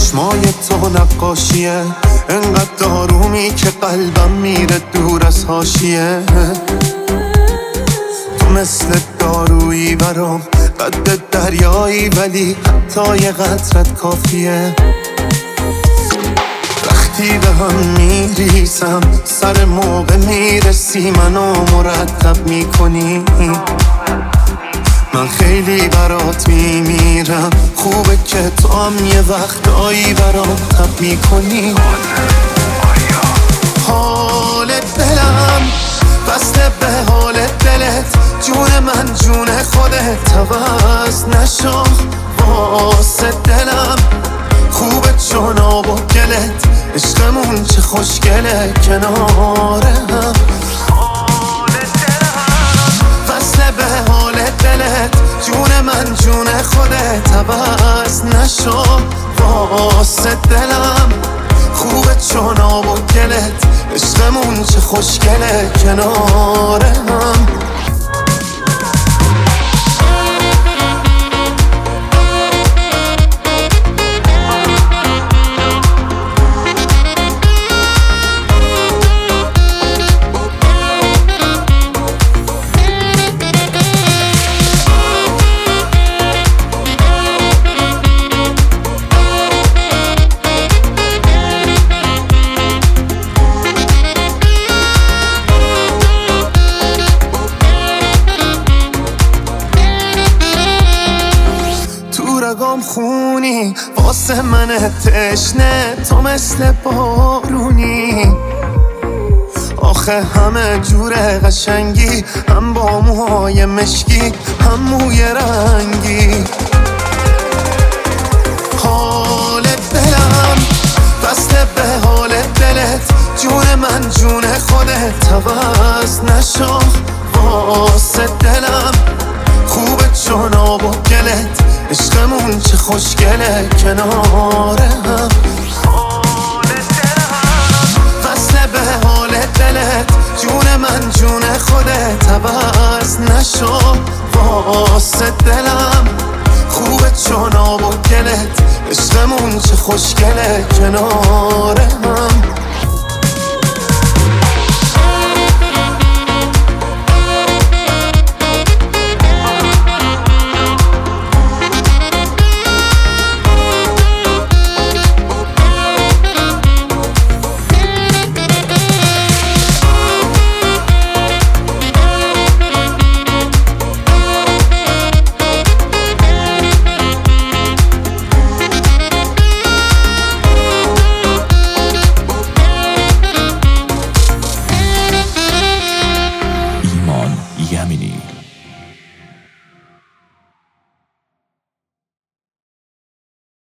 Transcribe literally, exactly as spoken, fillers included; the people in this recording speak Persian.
چشمای تو نقاشیه، انقدر دارومی که قلبم میره دور از حاشیه. تو مثل دارویی برام، قد دریایی ولی حتی یه قطرت کافیه. وقتی به هم میریزم سر موقع میرسی، منو مرتب میکنی. من خیلی برات میمیرم، خوبه که تو هم یه وقتایی برام تب میکنی. حال دلم بسته به حال دلت، جون من جون خودت، عوض نشو واسه دلم. خوبه چون آب و گلت، عشقمون چه خوشگله کنار هم. وصله به حال دلت، جون من جون خودت، عوض نشو واسه دلم. خوبه چون آب و گلت، عشقمون چه خوشگله کنار هم. رگام خونی واسه من تشنه، تو مثل بارونی. آخه همه جور قشنگی، هم با موهای مشکی هم موی رنگی. حال دلم بسته به حال دلت، جون من جون خودت، عوض نشو واسه دلم. خوبه چون آب و گلت، عشقمون چه خوشگله کنار هم. وصله به حال دلت، جون من جون خودت، عوض نشو واسه دلم. خوبه چون آب و گلت، عشقمون چه خوشگله کنار هم.